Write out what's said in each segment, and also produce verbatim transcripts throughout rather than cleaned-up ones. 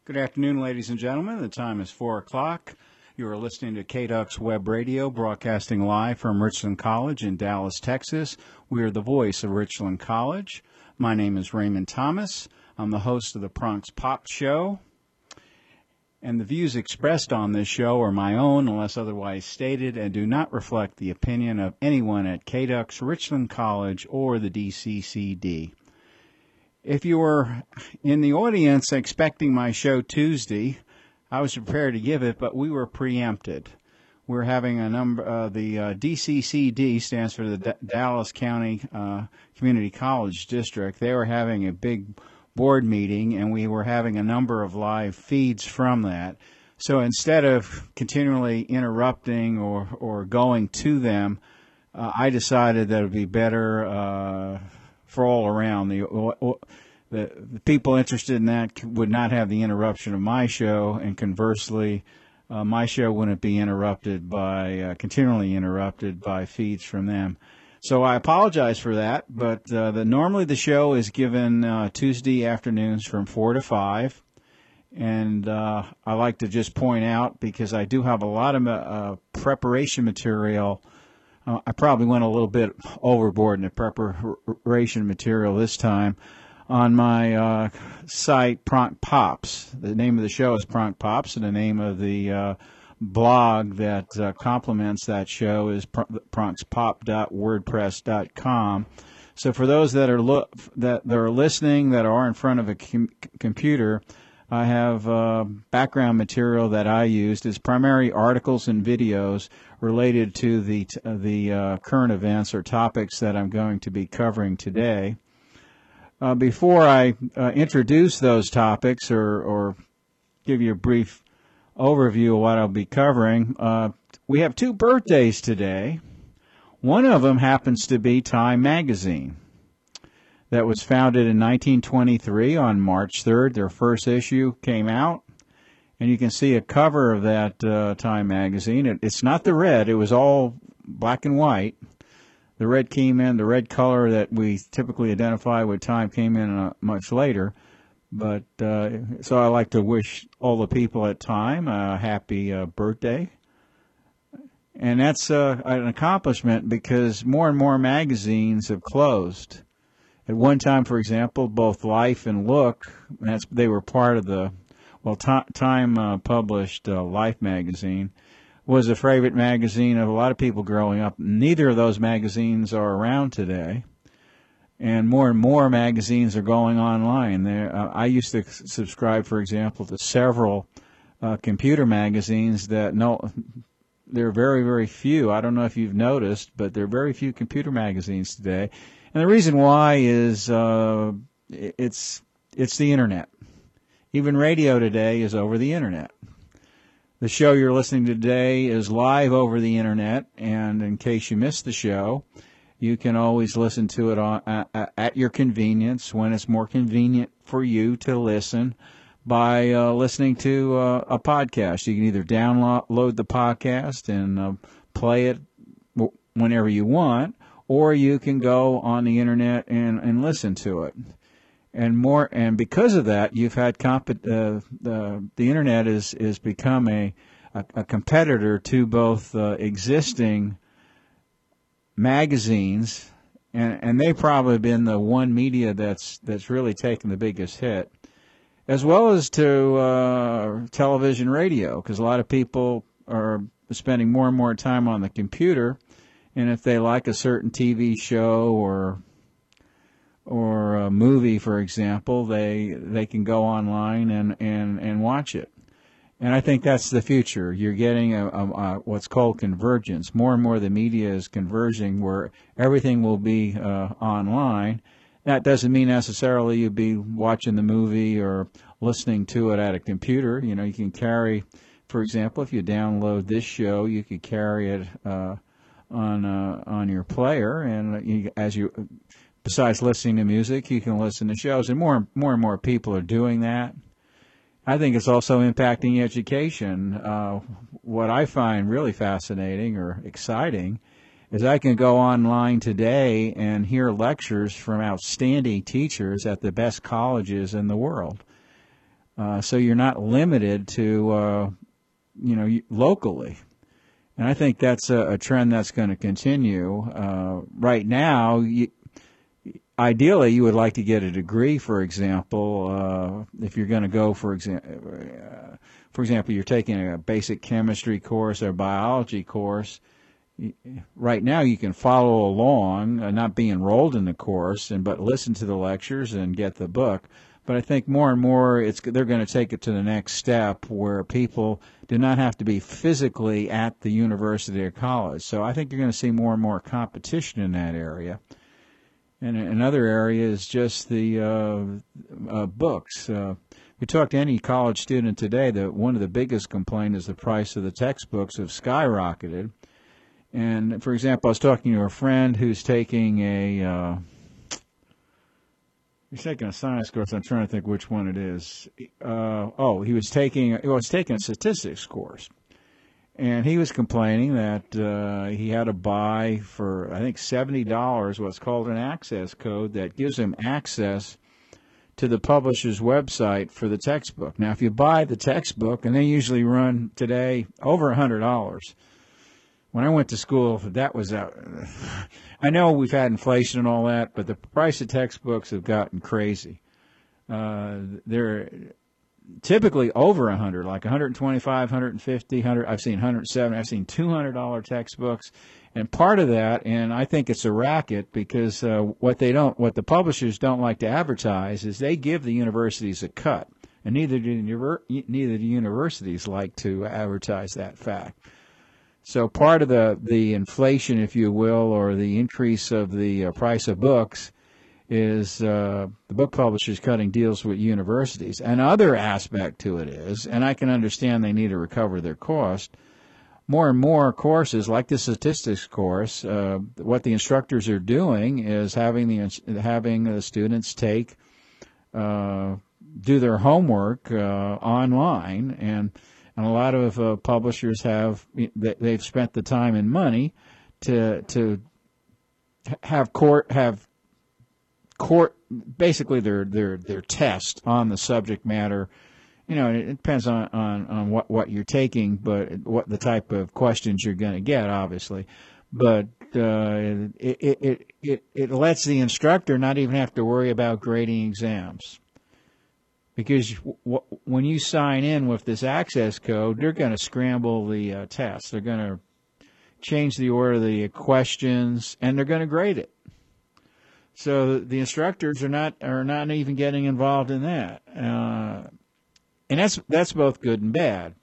Good afternoon, ladies and gentlemen. The time is four o'clock. You are listening to K D U X Web Radio, broadcasting live from Richland College in Dallas, Texas. We are the voice of Richland College. My name is Raymond Thomas. I'm the host of the Bronx Pop Show. And the views expressed on this show are my own, unless otherwise stated, and do not reflect the opinion of anyone at K D U X, Richland College, or the D C C D. If you were in the audience expecting my show Tuesday, I was prepared to give it, but we were preempted. We're having a number, uh, the uh, D C C D stands for the D- Dallas County uh, Community College District. They were having a big board meeting, and we were having a number of live feeds from that. So instead of continually interrupting or, or going to them, uh, I decided that it would be better uh, for all around. The, the the people interested in that would not have the interruption of my show, and conversely, uh, my show wouldn't be interrupted by, uh, continually interrupted by feeds from them. So I apologize for that, but uh, the, normally the show is given uh, Tuesday afternoons from four to five, and uh, I like to just point out, because I do have a lot of uh, preparation material. Uh, I probably went a little bit overboard in the preparation material this time. On my uh, site, Pronk Pops. The name of the show is Pronk Pops, and the name of the uh, blog that uh, complements that show is pronks pop dot wordpress dot com. So for those that are lo- that, that are listening, that are in front of a com- computer, I have uh, background material that I used as primary articles and videos related to the t- the uh, current events or topics that I'm going to be covering today. Uh, before I uh, introduce those topics or, or give you a brief overview of what I'll be covering, uh, we have two birthdays today. One of them happens to be Time Magazine, that was founded in nineteen twenty-three on March third. Their first issue came out, and you can see a cover of that uh, Time Magazine. It, it's not the red. It was all black and white. The red came in, the red color that we typically identify with Time came in uh, much later. But uh, so I like to wish all the people at Time a happy uh, birthday. And that's uh, an accomplishment because more and more magazines have closed. At one time, for example, both Life and Look, that's, they were part of the, well, Time uh, published uh, Life magazine, was a favorite magazine of a lot of people growing up. Neither of those magazines are around today. And more and more magazines are going online. There, uh, I used to subscribe, for example, to several uh, computer magazines that no, there are very, very few. I don't know if you've noticed, but there are very few computer magazines today. And the reason why is uh, it's it's the Internet. Even radio today is over the Internet. The show you're listening to today is live over the Internet, and in case you missed the show, you can always listen to it on, uh, at your convenience when it's more convenient for you to listen by uh, listening to uh, a podcast. You can either download the podcast and uh, play it whenever you want, or you can go on the Internet and, and listen to it. And more, and because of that, you've had comp- uh, the the Internet is is become a a, a competitor to both uh, existing magazines, and and they've probably been the one media that's that's really taken the biggest hit, as well as to uh, television, radio, because a lot of people are spending more and more time on the computer, and if they like a certain T V show or or a movie, for example, they they can go online and, and, and watch it. And I think that's the future. You're getting a, a, a what's called convergence. More and more the media is converging where everything will be uh, online. That doesn't mean necessarily you'll be watching the movie or listening to it at a computer. You know, you can carry, for example, if you download this show, you could carry it uh, on uh, on your player, and you, as you besides listening to music, you can listen to shows, and more, more and more people are doing that. I think it's also impacting education. Uh, what I find really fascinating or exciting is I can go online today and hear lectures from outstanding teachers at the best colleges in the world. Uh, so you're not limited to, uh, you know, locally. And I think that's a, a trend that's going to continue. Uh, right now, you, ideally, you would like to get a degree, for example, uh, if you're going to go, for example, uh, for example, you're taking a basic chemistry course or a biology course. Right now, you can follow along, uh, not be enrolled in the course, and but listen to the lectures and get the book. But I think more and more, it's they're going to take it to the next step where people do not have to be physically at the university or college. So I think you're going to see more and more competition in that area. And another area is just the uh, uh, books. Uh, if you talk to any college student today, that one of the biggest complaints is the price of the textbooks have skyrocketed. And, for example, I was talking to a friend who's taking a uh, he's taking a science course. I'm trying to think which one it is. Uh, oh, he was taking he was taking a statistics course, and he was complaining that uh, he had to buy for I think seventy dollars what's called an access code that gives him access to the publisher's website for the textbook. Now, if you buy the textbook, and they usually run today over a hundred dollars. When I went to school, that was out. I know we've had inflation and all that, but the price of textbooks have gotten crazy. Uh, they're typically over a hundred, like one twenty-five, one fifty, one hundred. I've seen one oh seven. I've seen two hundred dollar textbooks, and part of that, and I think it's a racket because uh, what they don't, what the publishers don't like to advertise is they give the universities a cut, and neither do neither do universities like to advertise that fact. So part of the, the inflation, if you will, or the increase of the uh, price of books is uh, the book publishers cutting deals with universities. Another aspect to it is, and I can understand they need to recover their cost, more and more courses, like the statistics course, uh, what the instructors are doing is having the having the students take, uh, do their homework uh, online, and And a lot of uh, publishers have, they've spent the time and money to to have court, have court, basically their, their, their test on the subject matter. You know, it depends on, on, on what, what you're taking, but what the type of questions you're going to get, obviously. But uh, it, it, it, it lets the instructor not even have to worry about grading exams. Because w- when you sign in with this access code, they're going to scramble the uh, test. They're going to change the order of the questions, and they're going to grade it. So the instructors are not are not even getting involved in that, uh, and that's that's both good and bad.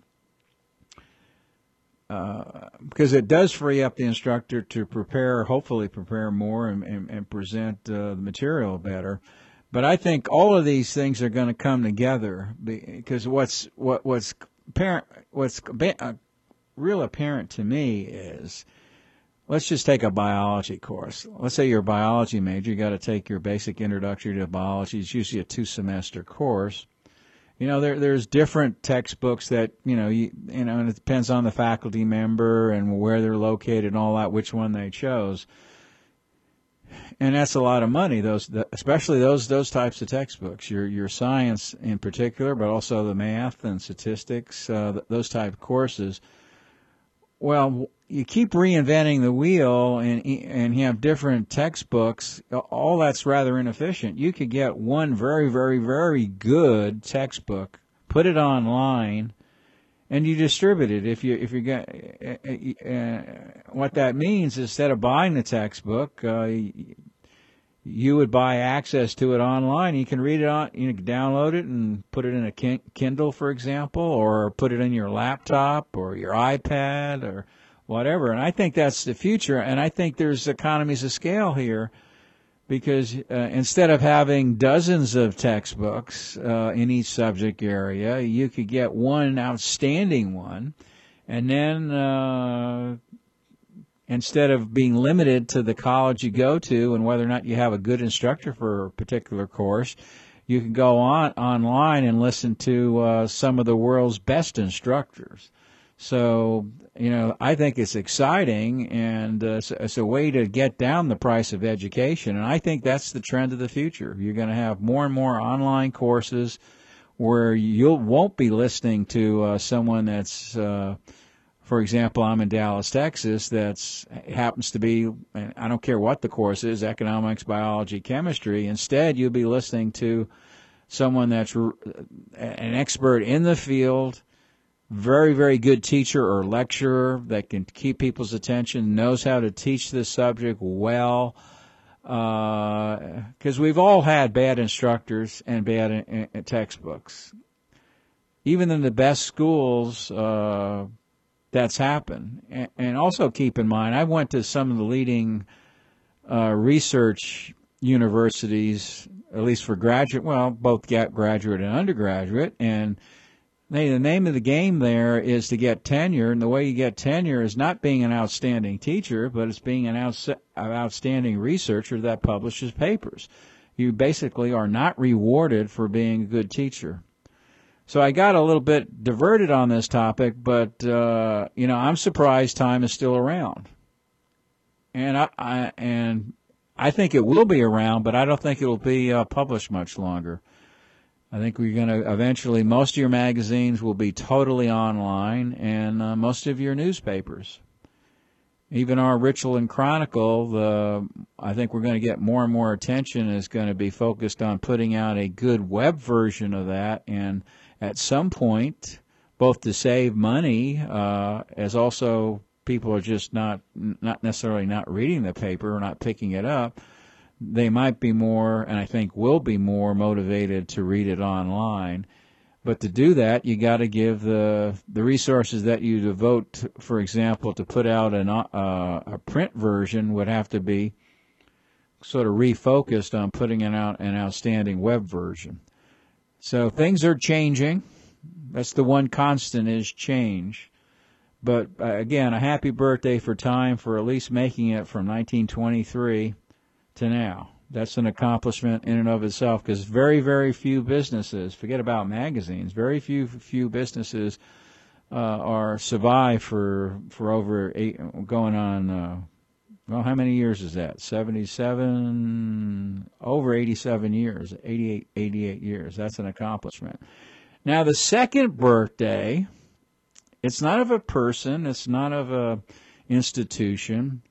Uh, because it does free up the instructor to prepare, hopefully prepare more and, and, and present uh, the material better. But I think all of these things are going to come together because what's what what's apparent, what's uh, real apparent to me is, let's just take a biology course. Let's say you're a biology major, you got to take your basic introductory to biology. It's usually a two-semester course. You know, there there's different textbooks that you know you you know, and it depends on the faculty member and where they're located and all that, which one they chose. And that's a lot of money, those, especially those those types of textbooks. Your your science in particular, but also the math and statistics, uh, those type of courses. Well, you keep reinventing the wheel, and and you have different textbooks. All that's rather inefficient. You could get one very very very good textbook, put it online, and you distribute it. If you if you get uh, uh, what that means, instead of buying the textbook, uh, you would buy access to it online. You can read it on, you can download it and put it in a Kindle, for example, or put it in your laptop or your iPad or whatever. And I think that's the future. And I think there's economies of scale here. Because uh, instead of having dozens of textbooks uh, in each subject area, you could get one outstanding one, and then uh, instead of being limited to the college you go to and whether or not you have a good instructor for a particular course, you can go on online and listen to uh, some of the world's best instructors. So, you know, I think it's exciting, and uh, it's, it's a way to get down the price of education, and I think that's the trend of the future. You're going to have more and more online courses where you won't be listening to uh, someone that's, uh, for example, I'm in Dallas, Texas, that's happens to be, I don't care what the course is, economics, biology, chemistry. Instead, you'll be listening to someone that's an expert in the field, very, very good teacher or lecturer that can keep people's attention, knows how to teach this subject well, because uh, we've all had bad instructors and bad in, in textbooks. Even in the best schools, uh, that's happened. And, and also keep in mind, I went to some of the leading uh, research universities, at least for graduate, well, both graduate and undergraduate, and they, the name of the game there is to get tenure, and the way you get tenure is not being an outstanding teacher, but it's being an outs- outstanding researcher that publishes papers. You basically are not rewarded for being a good teacher. So I got a little bit diverted on this topic, but, uh, you know, I'm surprised time is still around. And I, I and I think it will be around, but I don't think it will be uh, published much longer. I think we're going to eventually, most of your magazines will be totally online, and uh, most of your newspapers. Even our Richland Chronicle, the, I think we're going to get more and more attention is going to be focused on putting out a good web version of that, and at some point, both to save money, uh, as also people are just not, not necessarily not reading the paper or not picking it up, they might be more, and I think will be more motivated to read it online. But to do that, you got to give the the resources that you devote, for example, to put out an, uh, a print version would have to be sort of refocused on putting it out an outstanding web version. So things are changing. That's the one constant is change. But uh, again, a happy birthday for Time for at least making it from nineteen twenty-three to now. That's an accomplishment in and of itself, because very, very few businesses, forget about magazines, very few few businesses uh, are survive for for over eight, going on, uh, well, how many years is that? seventy-seven, over eighty-seven years, eighty-eight, eighty-eight years. That's an accomplishment. Now, the second birthday, it's not of a person, it's not of a institution,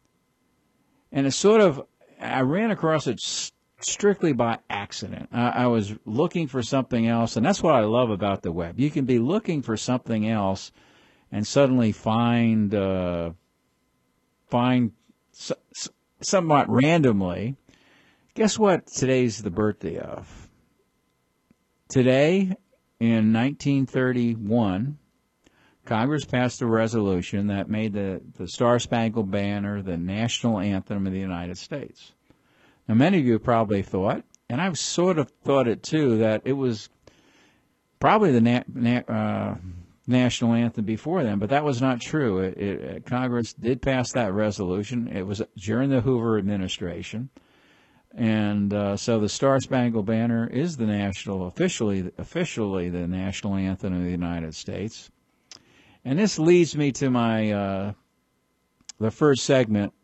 and it's sort of, I ran across it strictly by accident. I, I was looking for something else, and that's what I love about the web. You can be looking for something else and suddenly find, uh, find so, somewhat randomly. Guess what today's the birthday of? Today, in nineteen thirty-one, Congress passed a resolution that made the, the Star-Spangled Banner the national anthem of the United States. Now, many of you probably thought, and I've sort of thought it too, that it was probably the na- na- uh, national anthem before then, but that was not true. It, it, Congress did pass that resolution. It was during the Hoover administration. And uh, so the Star-Spangled Banner is the national, officially, officially the national anthem of the United States. And this leads me to my uh, the first segment.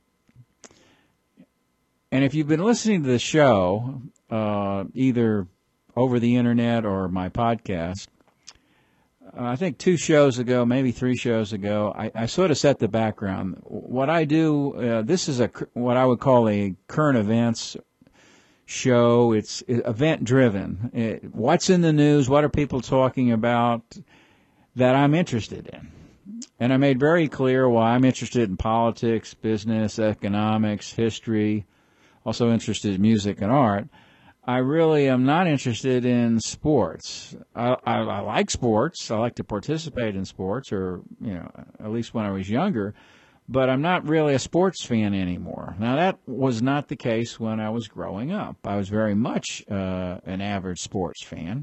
And if you've been listening to the show, uh, either over the internet or my podcast, uh, I think two shows ago, maybe three shows ago, I, I sort of set the background. What I do, uh, this is a what I would call a current events show. It's event-driven. It, what's in the news? What are people talking about that I'm interested in? And I made very clear why I'm interested in politics, business, economics, history, also interested in music and art. I really am not interested in sports. I, I, I like sports. I like to participate in sports, or, you know, at least when I was younger, but I'm not really a sports fan anymore. Now, that was not the case when I was growing up. I was very much uh, an average sports fan.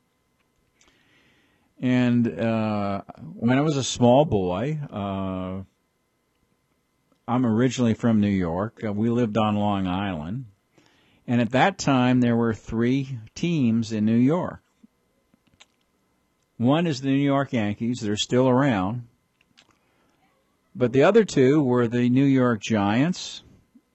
And uh, when I was a small boy, uh, I'm originally from New York. Uh, we lived on Long Island. And at that time, there were three teams in New York. One is the New York Yankees. They're still around. But the other two were the New York Giants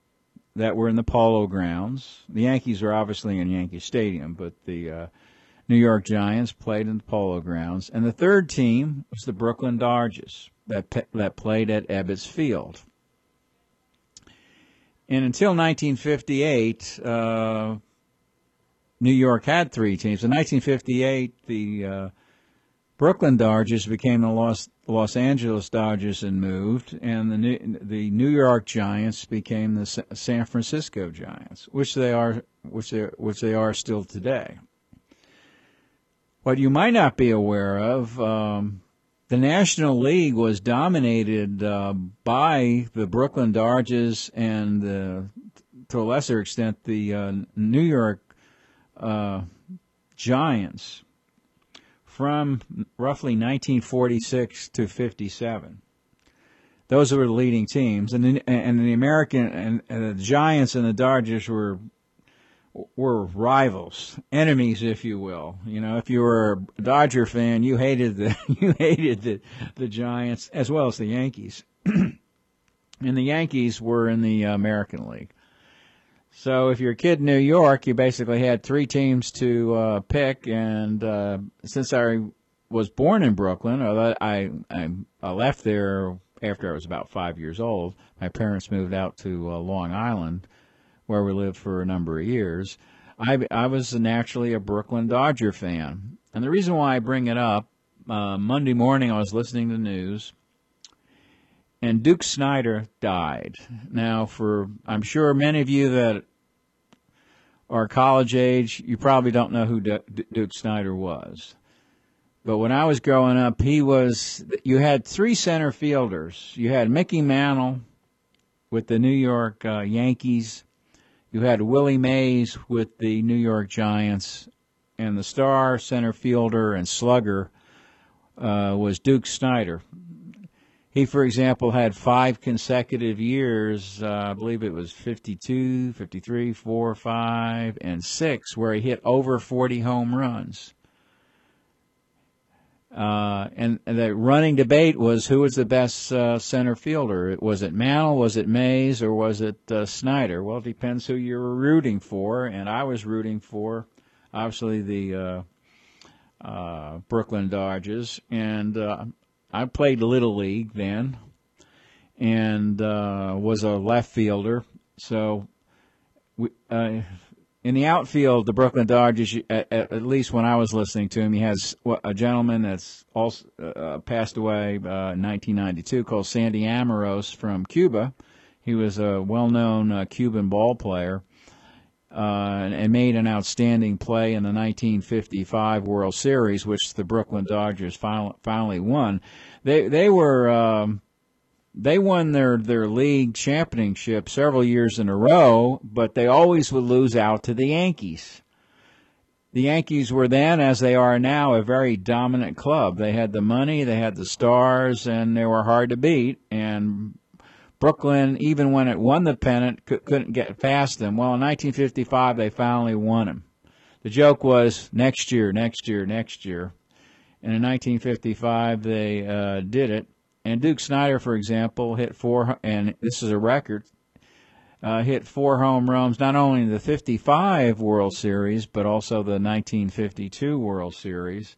that were in the Polo Grounds. The Yankees are obviously in Yankee Stadium, but the uh, New York Giants played in the Polo Grounds, and the third team was the Brooklyn Dodgers that pe- that played at Ebbets Field. And until nineteen fifty-eight, uh, New York had three teams. In nineteen fifty-eight, the uh, Brooklyn Dodgers became the Los Los Angeles Dodgers and moved, and the New, the New York Giants became the San Francisco Giants, which they are which they which they are still today. What you might not be aware of, um, the National League was dominated uh, by the Brooklyn Dodgers and, uh, to a lesser extent, the uh, New York uh, Giants from roughly nineteen forty-six to fifty-seven. Those were the leading teams, and the, and the American and, and the Giants and the Dodgers were were rivals, enemies, if you will. You know, if you were a Dodger fan, you hated the you hated the the Giants as well as the Yankees, and the Yankees were in the American League. So if you're a kid in New York, you basically had three teams to uh, pick, and uh, since I was born in Brooklyn, or I, I I left there after I was about five years old. My parents moved out to uh, Long Island, where we lived for a number of years. I, I was naturally a Brooklyn Dodger fan. And the reason why I bring it up, uh, Monday morning I was listening to the news, and Duke Snider died. Now, for I'm sure many of you that are college age, you probably don't know who D- Duke Snider was. But when I was growing up, he was, you had three center fielders. You had Mickey Mantle with the New York uh, Yankees. You had Willie Mays with the New York Giants, and the star center fielder and slugger uh, was Duke Snider. He, for example, had five consecutive years, uh, I believe it was fifty-two, fifty-three, four, five, and six, where he hit over forty home runs. Uh, and, and the running debate was who was the best uh, center fielder. Was it Mantle, was it Mays, or was it uh, Snider? Well, it depends who you were rooting for, and I was rooting for, obviously, the uh, uh, Brooklyn Dodgers. And uh, I played Little League then and uh, was a left fielder. So we, uh, in the outfield, the Brooklyn Dodgers, at, at least when I was listening to him, he has a gentleman that's also uh, passed away uh, in nineteen ninety-two called Sandy Amoros from Cuba. He was a well-known uh, Cuban ball player uh, and, and made an outstanding play in the nineteen fifty-five World Series, which the Brooklyn Dodgers finally, finally won. They they were um, They won their, their league championship several years in a row, but they always would lose out to the Yankees. The Yankees were then, as they are now, a very dominant club. They had the money, they had the stars, and they were hard to beat. And Brooklyn, even when it won the pennant, couldn't get past them. Well, in nineteen fifty-five, they finally won them. The joke was next year, next year, next year. And in nineteen fifty-five, they uh, did it. And Duke Snider, for example, hit four, and this is a record, uh, hit four home runs, not only in the fifty-five World Series, but also the nineteen fifty-two World Series.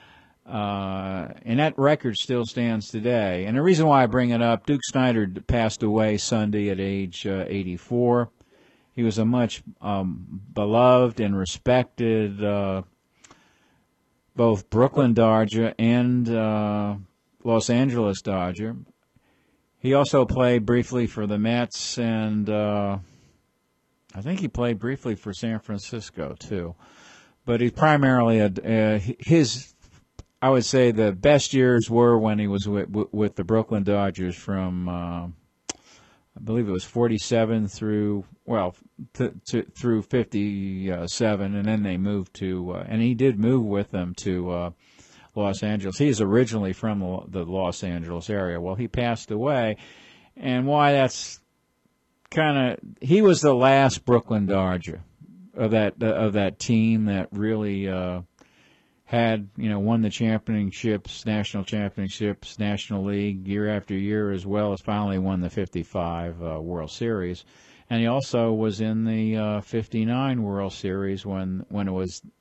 Uh, and that record still stands today. And the reason why I bring it up, Duke Snider passed away Sunday at age uh, eighty-four. He was a much um, beloved and respected uh, both Brooklyn Dodger and uh, Los Angeles Dodger. He also played briefly for the Mets, and uh, I think he played briefly for San Francisco too. But he primarily, uh, his, I would say, the best years were when he was with, with the Brooklyn Dodgers from, uh, I believe it was forty-seven through, well, to, to, through fifty-seven, and then they moved to, uh, and he did move with them to uh, Los Angeles. He's originally from the Los Angeles area. Well, he passed away, and why that's kind of, he was the last Brooklyn Dodger of that of that team that really uh, had, you know, won the championships, national championships, National League year after year, as well as finally won the fifty-five uh, World Series. And he also was in the uh, fifty-nine World Series when when it was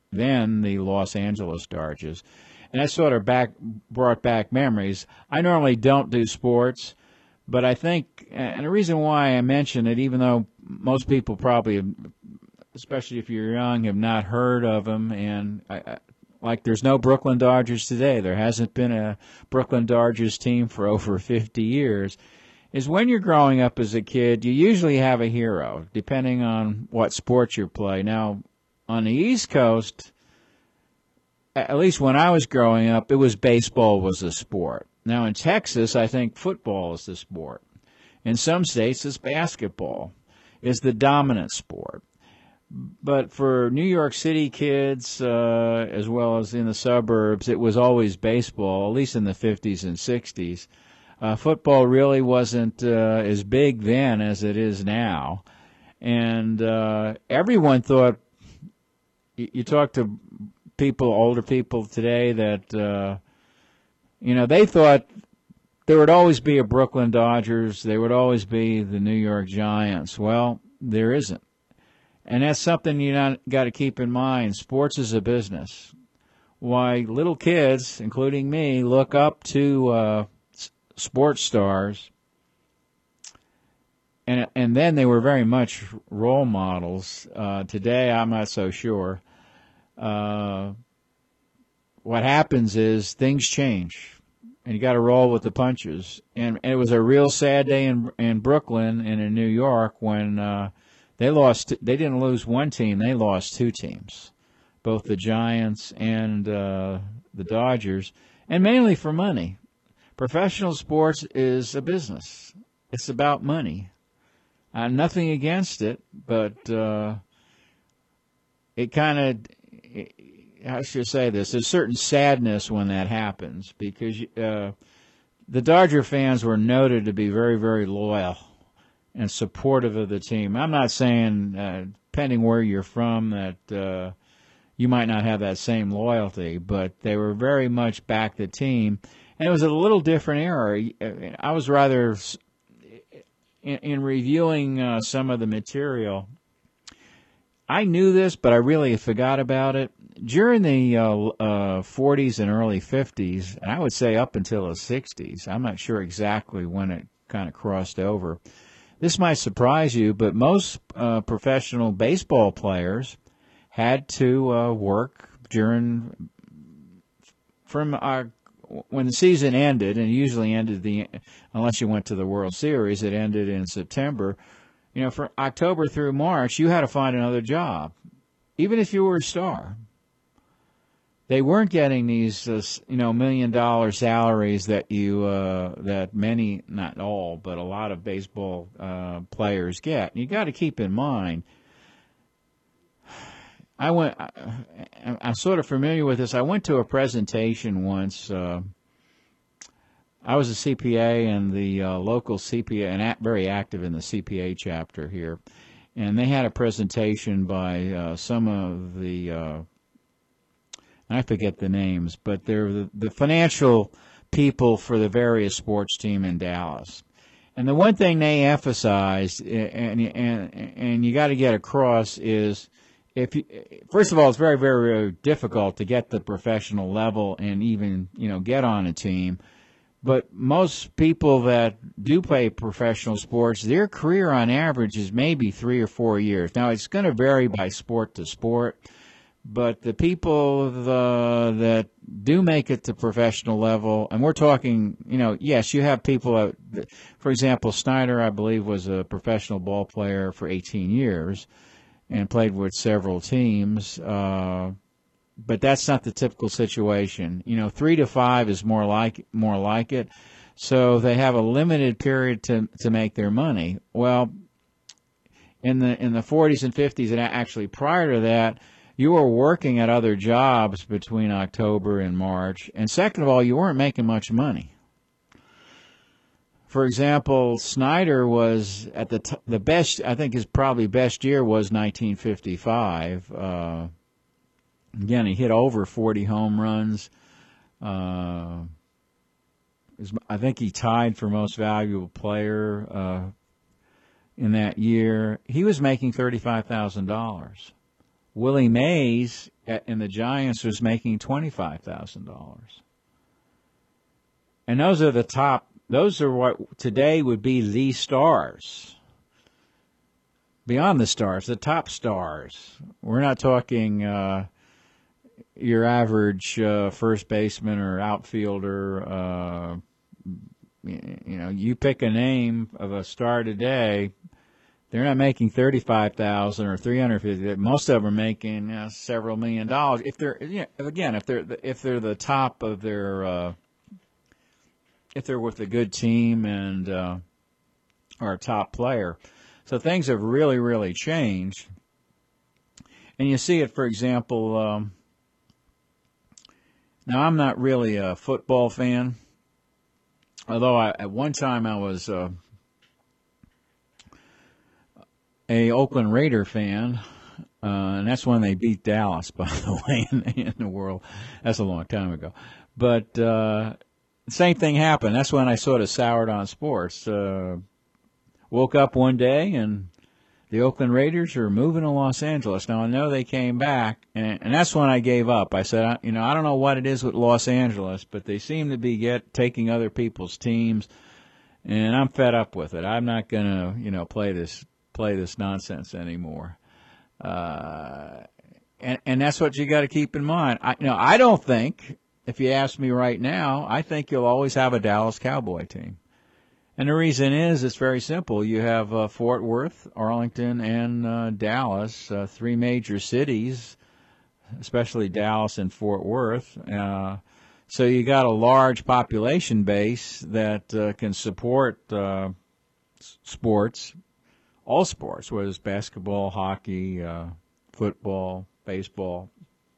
then the Los Angeles Dodgers. And that sort of back brought back memories. I normally don't do sports, but I think, and the reason why I mention it, even though most people probably, especially if you're young, have not heard of them, and I, I, like there's no Brooklyn Dodgers today. There hasn't been a Brooklyn Dodgers team for over fifty years. Is when you're growing up as a kid, you usually have a hero, depending on what sport you play. Now, on the East Coast, at least when I was growing up, it was baseball was the sport. Now in Texas, I think football is the sport. In some states, it's basketball is the dominant sport. But for New York City kids, uh, as well as in the suburbs, it was always baseball, at least in the fifties and sixties. Uh, football really wasn't uh, as big then as it is now. And uh, everyone thought, you, you talk to people, older people today, that, uh, you know, they thought there would always be a Brooklyn Dodgers, there would always be the New York Giants. Well, there isn't. And that's something you not got to keep in mind. Sports is a business. Why little kids, including me, look up to uh, sports stars, and and then they were very much role models. Uh, today, I'm not so sure. Uh, what happens is things change, and you got to roll with the punches. And, and it was a real sad day in in Brooklyn and in New York when uh, they lost. They didn't lose one team; they lost two teams, both the Giants and uh, the Dodgers, and mainly for money. Professional sports is a business. It's about money. Uh, nothing against it, but uh, it kind of, how should I say this? There's certain sadness when that happens because uh, the Dodger fans were noted to be very, very loyal and supportive of the team. I'm not saying, uh, depending where you're from, that uh, you might not have that same loyalty, but they were very much back the team. And it was a little different era. I was rather, in, in reviewing uh, some of the material, I knew this, but I really forgot about it. During the uh, uh, forties and early fifties, and I would say up until the sixties, I'm not sure exactly when it kind of crossed over. This might surprise you, but most uh, professional baseball players had to uh, work during, from our when the season ended, and it usually ended the, unless you went to the World Series, it ended in September. You know, from October through March, you had to find another job, even if you were a star. They weren't getting these, uh, you know, million dollar salaries that you, uh, that many, not all, but a lot of baseball uh, players get. You got to keep in mind. I went. I, I'm sort of familiar with this. I went to a presentation once. Uh, I was a C P A and the uh, local C P A, and act, very active in the C P A chapter here, and they had a presentation by uh, some of the. Uh, I forget the names, but they're the, the financial people for the various sports team in Dallas. And the one thing they emphasized, and and and you got to get across is. If you, first of all, it's very, very, very difficult to get the professional level and even, you know, get on a team. But most people that do play professional sports, their career on average is maybe three or four years. Now, it's going to vary by sport to sport. But the people the, that do make it to professional level, and we're talking, you know, yes, you have people, that, for example, Snyder, I believe, was a professional ball player for eighteen years. And played with several teams, uh, but that's not the typical situation. You know, three to five is more like more like it. So they have a limited period to to make their money. Well, in the in the forties and fifties, and actually prior to that, you were working at other jobs between October and March. And second of all, you weren't making much money. For example, Snyder was at the t- the best. I think his probably best year was nineteen fifty-five. Uh, again, he hit over forty home runs. Uh, I think he tied for most valuable player uh, in that year. He was making thirty-five thousand dollars. Willie Mays at, in the Giants was making twenty-five thousand dollars. And those are the top, those are what today would be the stars. Beyond the stars, the top stars. We're not talking uh, your average uh, first baseman or outfielder. Uh, you know, you pick a name of a star today, they're not making thirty-five thousand or three hundred fifty. Most of them are making uh, several million dollars. If they're, you know, again, if they're if they're the top of their, uh, if they're with a good team and uh, are a top player. So things have really, really changed. And you see it, for example, um, now I'm not really a football fan, although I, at one time I was uh, a Oakland Raider fan, uh, and that's when they beat Dallas, by the way, in, in the world. That's a long time ago. But uh, the same thing happened. That's when I sort of soured on sports. Uh, Woke up one day and the Oakland Raiders are moving to Los Angeles. Now, I know they came back, and, and that's when I gave up. I said, I, you know, I don't know what it is with Los Angeles, but they seem to be get taking other people's teams, and I'm fed up with it. I'm not going to, you know, play this play this nonsense anymore. Uh, and, and that's what you got to keep in mind. I, you know, I don't think, if you ask me right now, I think you'll always have a Dallas Cowboy team. And the reason is, it's very simple. You have uh, Fort Worth, Arlington, and uh, Dallas, uh, three major cities, especially Dallas and Fort Worth. Uh, so you got a large population base that uh, can support uh, sports, all sports, whether it's basketball, hockey, uh, football, baseball.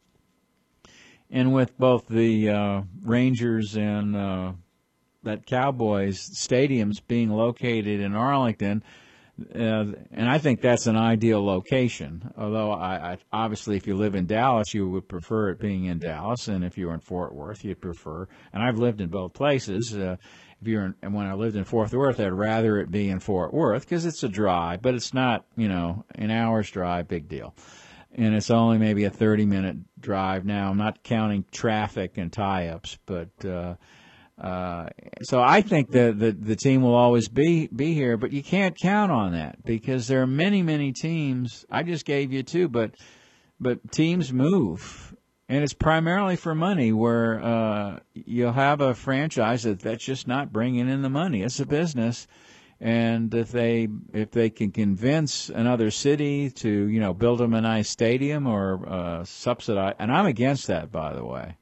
And with both the uh, Rangers and uh, that Cowboys stadiums being located in Arlington, uh, and I think that's an ideal location. Although, I, I obviously, if you live in Dallas, you would prefer it being in Dallas, and if you were in Fort Worth, you'd prefer. And I've lived in both places. Uh, if you're in, and when I lived in Fort Worth, I'd rather it be in Fort Worth because it's a drive, but it's not, you know, an hour's drive, big deal. And it's only maybe a thirty-minute drive now. I'm not counting traffic and tie-ups, but. Uh, Uh, so I think that the, the team will always be, be here, but you can't count on that because there are many, many teams. I just gave you two, but, but teams move, and it's primarily for money where, uh, you'll have a franchise that that's just not bringing in the money. It's a business. And if they, if they can convince another city to, you know, build them a nice stadium or, uh, subsidize, and I'm against that, by the way.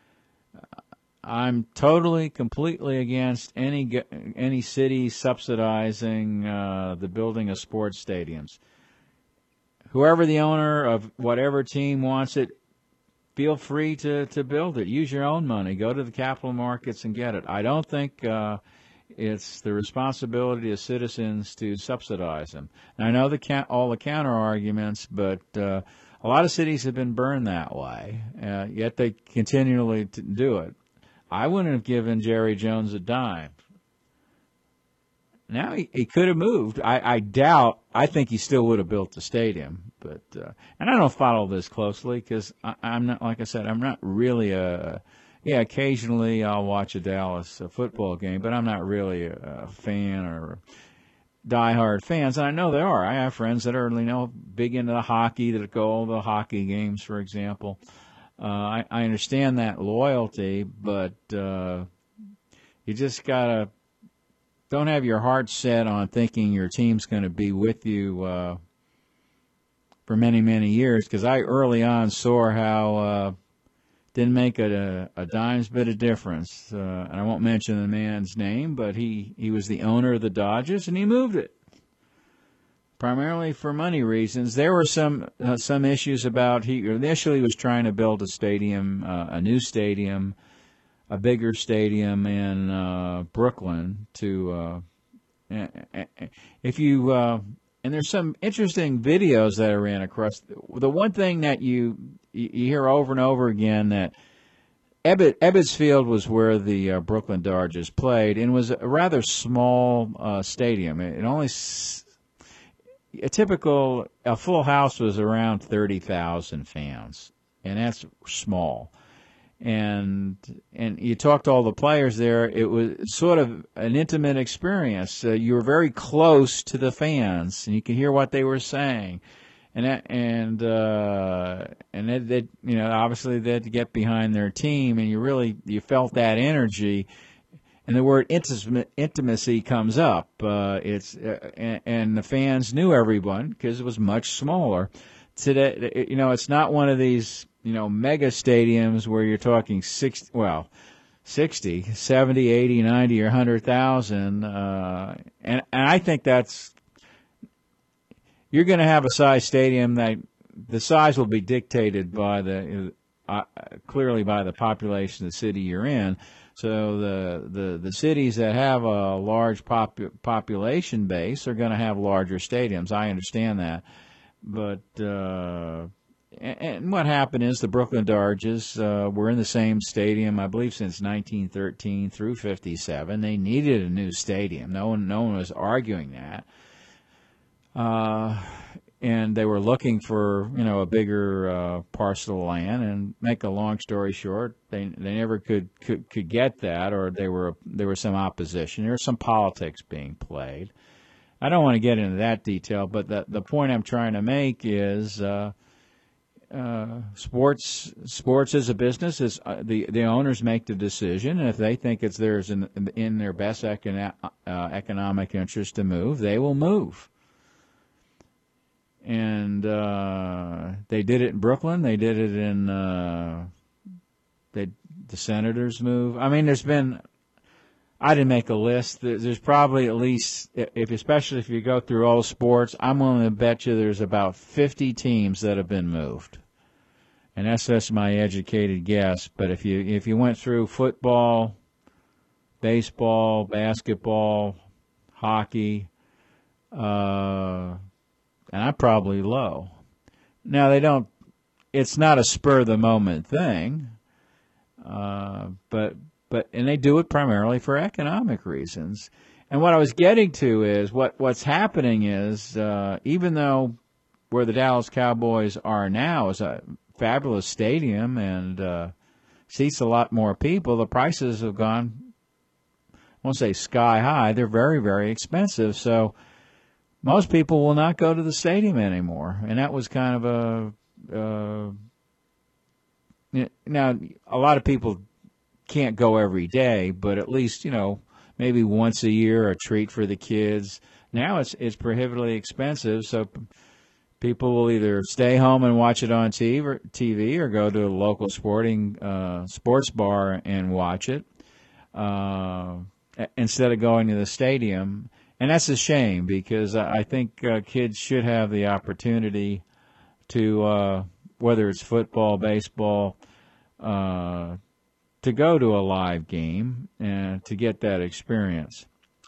I'm totally, completely against any any city subsidizing uh, the building of sports stadiums. Whoever the owner of whatever team wants it, feel free to, to build it. Use your own money. Go to the capital markets and get it. I don't think uh, it's the responsibility of citizens to subsidize them. And I know the ca- all the counter arguments, but uh, a lot of cities have been burned that way, uh, yet they continually t- do it. I wouldn't have given Jerry Jones a dime. Now he, he could have moved. I, I doubt. I think he still would have built the stadium. But uh, and I don't follow this closely because I'm not, like I said, I'm not really a. Yeah, occasionally I'll watch a Dallas a football game, but I'm not really a, a fan or diehard fans. And I know there are. I have friends that are, you know, big into the hockey that go to the hockey games, for example. Uh, I, I understand that loyalty, but uh, you just gotta don't have your heart set on thinking your team's going to be with you uh, for many, many years. Because I early on saw how uh, didn't make a, a dime's bit of difference. Uh, and I won't mention the man's name, but he, he was the owner of the Dodgers, and he moved it. Primarily for money reasons. There were some uh, some issues about he initially was trying to build a stadium, uh, a new stadium, a bigger stadium in uh, Brooklyn. To uh, if you uh, and there's some interesting videos that I ran across. The one thing that you you hear over and over again that Ebbets, Ebbets Field was where the uh, Brooklyn Dodgers played, and was a rather small uh, stadium. It only a typical a full house was around thirty thousand fans, and that's small. And and you talked to all the players there. It was sort of an intimate experience. Uh, you were very close to the fans, and you could hear what they were saying. And that, and uh, and they, they, you know, obviously they had to get behind their team, and you really you felt that energy. And the word intimacy comes up. Uh, it's uh, and, and the fans knew everyone because it was much smaller. Today, you know, it's not one of these, you know, mega stadiums where you're talking sixty, well, sixty, seventy, eighty, ninety, or one hundred thousand. Uh, and, and I think that's, you're going to have a size stadium that the size will be dictated by the, uh, clearly by the population of the city you're in. So the, the, the cities that have a large pop, population base are going to have larger stadiums. I understand that. But uh, and, and what happened is the Brooklyn Dodgers uh, were in the same stadium, I believe, since nineteen thirteen through fifty-seven. They needed a new stadium. No one, no one was arguing that. Uh, and they were looking for, you know, a bigger uh, parcel of land. And make a long story short, they they never could, could could get that, or they were there was some opposition. There was some politics being played. I don't want to get into that detail, but the the point I'm trying to make is uh, uh, sports sports as a business is uh, the the owners make the decision, and if they think it's theirs in, in their best econo- uh, economic interest to move, they will move. And uh, they did it in Brooklyn. They did it in uh, they the Senators move. I mean, there's been. I didn't make a list. There's probably at least, if especially if you go through all sports, I'm willing to bet you there's about fifty teams that have been moved, and that's just my educated guess. But if you if you went through football, baseball, basketball, hockey, uh, and I'm probably low. Now they don't. It's not a spur of the moment thing, uh, but. But and they do it primarily for economic reasons. And what I was getting to is what, what's happening is uh, even though where the Dallas Cowboys are now is a fabulous stadium and uh, seats a lot more people, the prices have gone, I won't say sky high, they're very, very expensive. So most people will not go to the stadium anymore. And that was kind of a, uh, now a lot of people can't go every day, but at least, you know, maybe once a year, a treat for the kids. Now it's it's prohibitively expensive, so people will either stay home and watch it on T V or go to a local sporting uh, sports bar and watch it uh, instead of going to the stadium. And that's a shame because I think uh, kids should have the opportunity to, uh, whether it's football, baseball, uh, to go to a live game and to get that experience.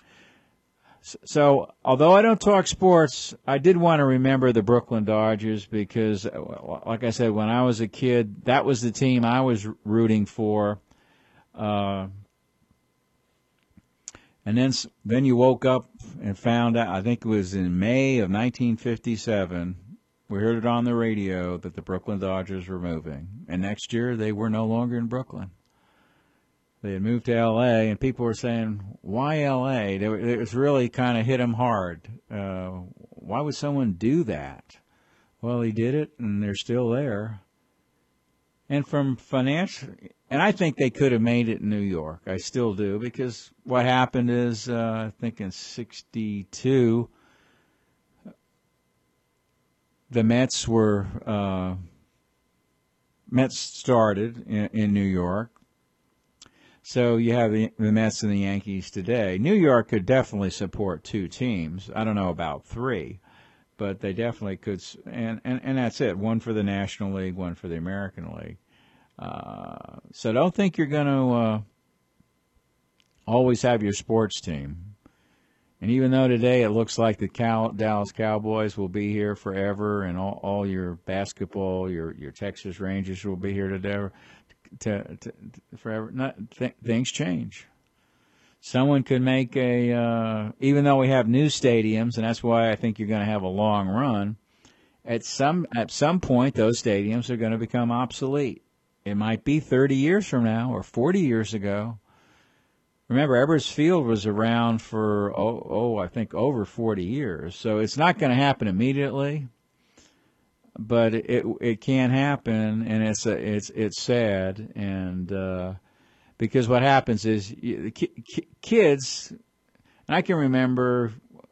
So, although I don't talk sports, I did want to remember the Brooklyn Dodgers because, like I said, when I was a kid, that was the team I was rooting for. Uh, and then, then you woke up and found out, I think it was in May of nineteen fifty-seven, we heard it on the radio that the Brooklyn Dodgers were moving. And next year, they were no longer in Brooklyn. They had moved to L A, and people were saying, why L A? It was really kind of hit them hard. Uh, why would someone do that? Well, he did it, and they're still there. And from financial, and I think they could have made it in New York. I still do, because what happened is, uh, I think in sixty-two, the Mets were, uh, Mets started in, in New York. So you have the, the Mets and the Yankees today. New York could definitely support two teams. I don't know about three, but they definitely could. And, and, and that's it. One for the National League, one for the American League. Uh, so don't think you're going to uh, always have your sports team. And even though today it looks like the Cal- Dallas Cowboys will be here forever and all, all your basketball, your, your Texas Rangers will be here today, To, to, to forever. Not, th- things change. someone could make a, uh, even though we have new stadiums, and that's why I think you're going to have a long run, at some, at some point, those stadiums are going to become obsolete. It might be thirty years from now or forty years ago. Remember, Everest Field was around for, oh, oh I think over forty years. So it's not going to happen immediately, but it it can happen, and it's a, it's it's sad. And uh, because what happens is you, ki- kids, and I can remember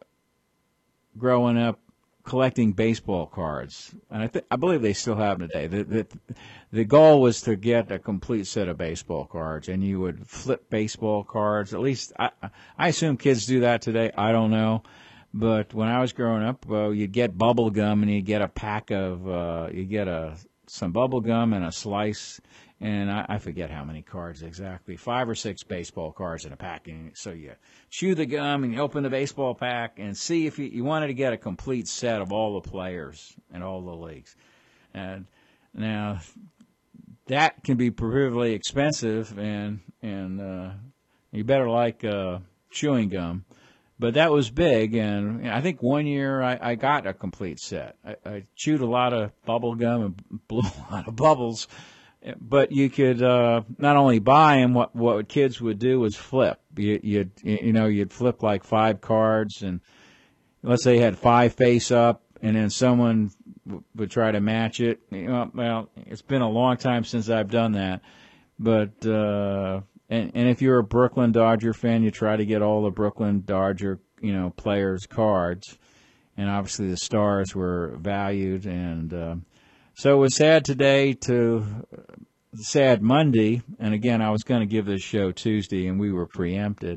growing up collecting baseball cards, and I think I believe they still have them today. The, the the goal was to get a complete set of baseball cards, and you would flip baseball cards. At least I I assume kids do that today. I don't know, but when I was growing up, well, you'd get bubble gum, and you'd get a pack of uh, you get a some bubble gum and a slice. And I, I forget how many cards exactly, five or six baseball cards in a pack. And so you chew the gum and you open the baseball pack and see if you, you wanted to get a complete set of all the players and all the leagues. And now that can be prohibitively expensive, and and uh, you better like uh, chewing gum. But that was big, and I think one year I, I got a complete set. I, I chewed a lot of bubble gum and blew a lot of bubbles. But you could uh, not only buy them. What what kids would do was flip. You, you'd you know you'd flip like five cards, and let's say you had five face up, and then someone w- would try to match it. You know, well, it's been a long time since I've done that, but uh, and and if you're a Brooklyn Dodger fan, you try to get all the Brooklyn Dodger you know players' cards, and obviously the stars were valued. And Uh, So it was sad today to, sad Monday, and again, I was going to give this show Tuesday, and we were preempted,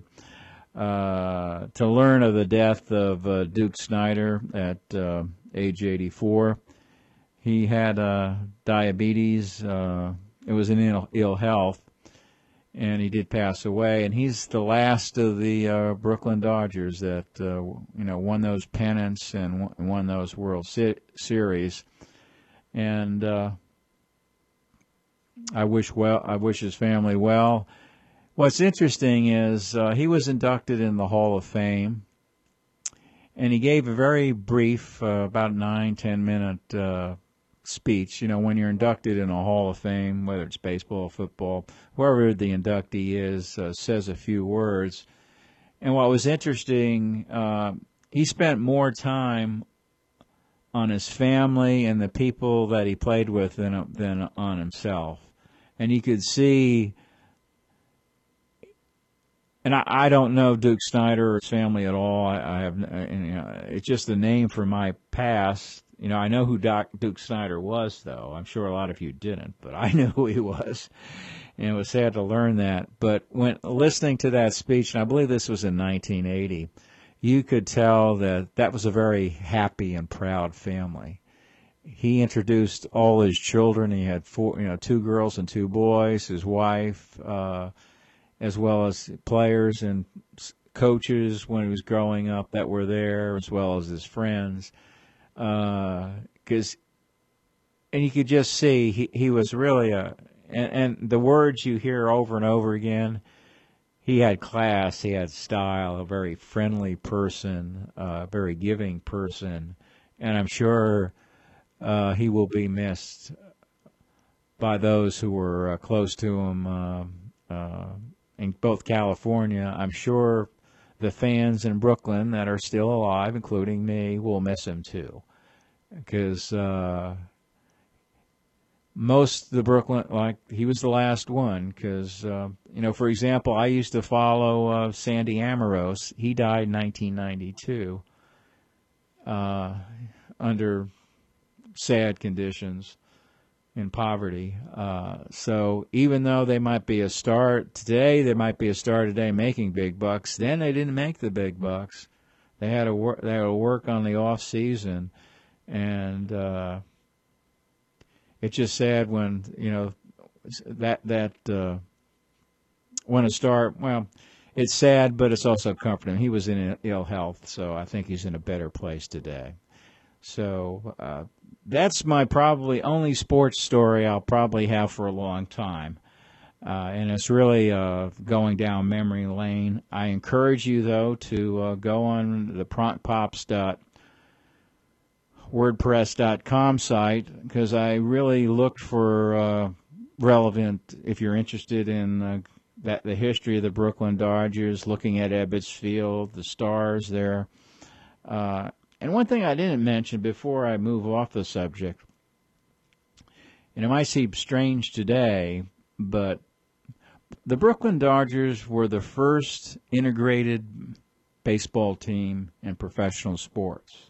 uh, to learn of the death of uh, Duke Snider at uh, age eighty-four. He had uh, diabetes. Uh, it was an ill, ill health, and he did pass away. And he's the last of the uh, Brooklyn Dodgers that, uh, you know, won those pennants and won those World Se- Series. And uh, I wish well. I wish his family well. What's interesting is uh, he was inducted in the Hall of Fame, and he gave a very brief, uh, about nine, ten minute uh, speech. You know, when you're inducted in a Hall of Fame, whether it's baseball, football, whoever the inductee is, uh, says a few words. And what was interesting, uh, he spent more time on his family and the people that he played with than, than on himself. And you could see, and I, I don't know Duke Snider or his family at all. I, I have, you know, it's just a name from my past. You know, I know who Doc, Duke Snider was, though. I'm sure a lot of you didn't, but I knew who he was. And it was sad to learn that. But when listening to that speech, and I believe this was in nineteen eighty, you could tell that that was a very happy and proud family. He introduced all his children. He had four, you know, two girls and two boys, his wife, uh, as well as players and coaches when he was growing up that were there, as well as his friends. Because, uh, and you could just see he, he was really a, and, and the words you hear over and over again, he had class, he had style, a very friendly person, a uh, very giving person, and I'm sure uh, he will be missed by those who were uh, close to him uh, uh, in both California. I'm sure the fans in Brooklyn that are still alive, including me, will miss him too, because uh, most of the Brooklyn, like, he was the last one, because, uh, you know, for example, I used to follow uh, Sandy Amoros. He died in nineteen ninety-two uh, under sad conditions in poverty. Uh, so even though they might be a star today, they might be a star today making big bucks, then they didn't make the big bucks. They had to work, they had to work on the off season, and uh, it's just sad when, you know, that, that, uh, when a star, well, it's sad, but it's also comforting. He was in ill health, so I think he's in a better place today. So, uh, that's my probably only sports story I'll probably have for a long time. Uh, and it's really uh, going down memory lane. I encourage you, though, to uh, go on the pront pops dot wordpress dot com site, because I really looked for uh, relevant, if you're interested in uh, that the history of the Brooklyn Dodgers, looking at Ebbets Field, the stars there. Uh, and one thing I didn't mention before I move off the subject, and it might seem strange today, but the Brooklyn Dodgers were the first integrated baseball team in professional sports.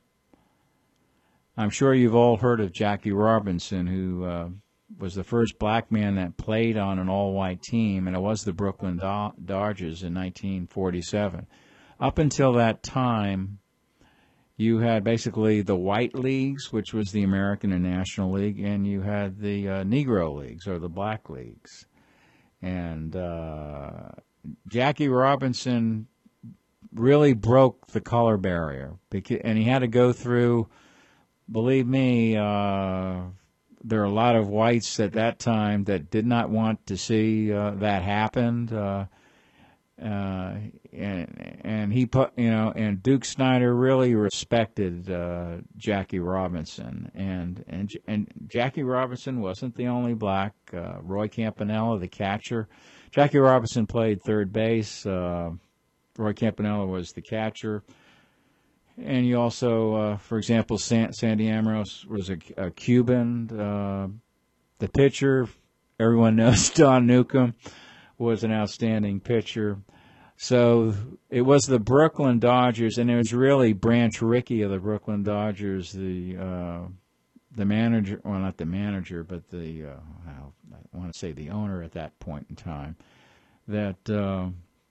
I'm sure you've all heard of Jackie Robinson, who uh, was the first black man that played on an all-white team, and it was the Brooklyn Do- Dodgers in nineteen forty-seven. Up until that time, you had basically the white leagues, which was the American and National League, and you had the uh, Negro leagues, or the black leagues. And uh, Jackie Robinson really broke the color barrier, and he had to go through, believe me, uh, there are a lot of whites at that time that did not want to see uh, that happen. Uh, uh, and, and he put, you know, and Duke Snider really respected uh, Jackie Robinson. And, and and Jackie Robinson wasn't the only black. Uh, Roy Campanella, the catcher. Jackie Robinson played third base. Uh, Roy Campanella was the catcher. And you also, uh, for example, San, Sandy Ambrose was a, a Cuban. Uh, the pitcher, everyone knows Don Newcomb, was an outstanding pitcher. So it was the Brooklyn Dodgers, and it was really Branch Rickey of the Brooklyn Dodgers, the uh, the manager, well, not the manager, but the, uh, I want to say the owner at that point in time, that uh,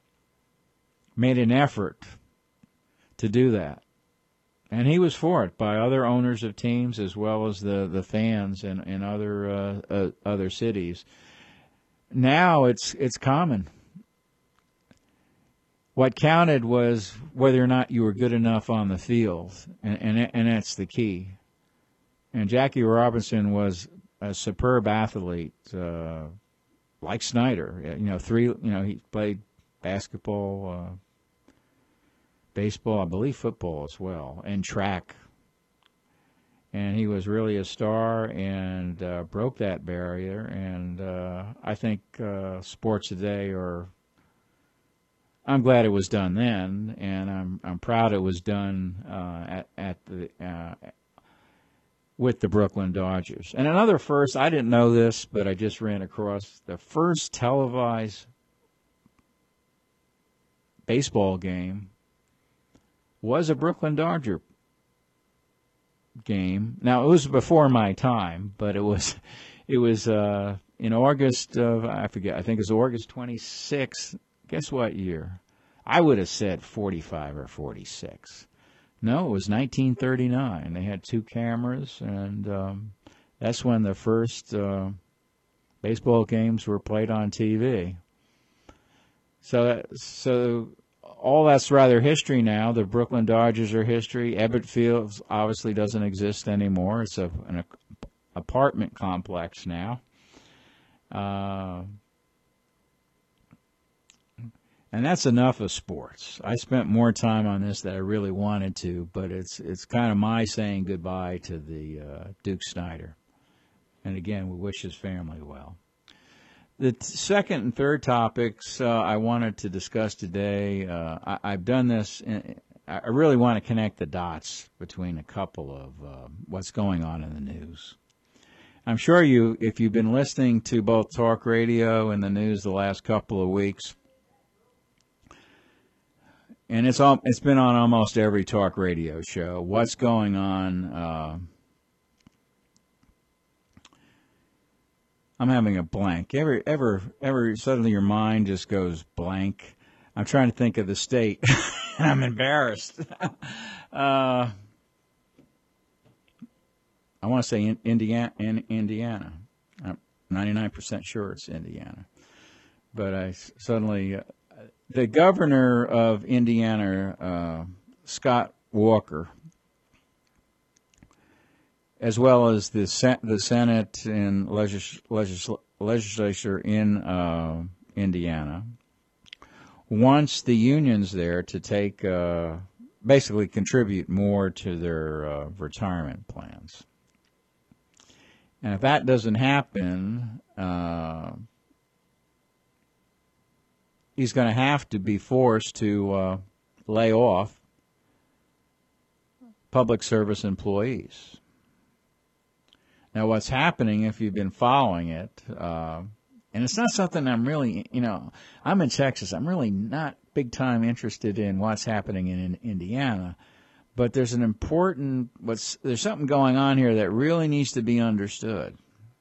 made an effort to do that. And he was for it by other owners of teams as well as the, the fans in, in other uh, uh, other cities. Now it's it's common. What counted was whether or not you were good enough on the field, and and, and that's the key. And Jackie Robinson was a superb athlete, uh, like Snider. You know, three. You know, he played basketball, uh, baseball, I believe football as well, and track. And he was really a star and uh, broke that barrier. And uh, I think uh, sports today are. I'm glad it was done then, and I'm I'm proud it was done uh, at at the uh, with the Brooklyn Dodgers. And another first, I didn't know this, but I just ran across the first televised baseball game was a Brooklyn Dodger game. Now it was before my time, but it was it was uh, in August of I forget. I think it was August twenty-sixth. Guess what year? I would have said forty-five or forty-six. No, it was nineteen thirty-nine. They had two cameras, and um, that's when the first uh, baseball games were played on T V. So, so all that's rather history now. The Brooklyn Dodgers are history. Ebbets Field obviously doesn't exist anymore. It's a, an apartment complex now. Uh, And that's enough of sports. I spent more time on this than I really wanted to, but it's it's kind of my saying goodbye to the uh, Duke Snider. And again, we wish his family well. The t- second and third topics uh, I wanted to discuss today, uh, I- I've done this. In, I really want to connect the dots between a couple of uh, what's going on in the news. I'm sure you, if you've been listening to both talk radio and the news the last couple of weeks, and it's all, it's been on almost every talk radio show. What's going on? Uh, I'm having a blank. Ever, ever, ever, suddenly your mind just goes blank. I'm trying to think of the state, and I'm embarrassed. uh, I want to say in, Indiana, in, Indiana. I'm ninety-nine percent sure it's Indiana. But I suddenly... Uh, The governor of Indiana, uh, Scott Walker, as well as the Sen- the Senate and legis- legis- legislature in uh, Indiana wants the unions there to take, uh, basically contribute more to their uh, retirement plans. And if that doesn't happen, uh, he's going to have to be forced to uh, lay off public service employees. Now, what's happening, if you've been following it, uh, and it's not something I'm really, you know, I'm in Texas. I'm really not big time interested in what's happening in, in Indiana, but there's an important, what's there's something going on here that really needs to be understood.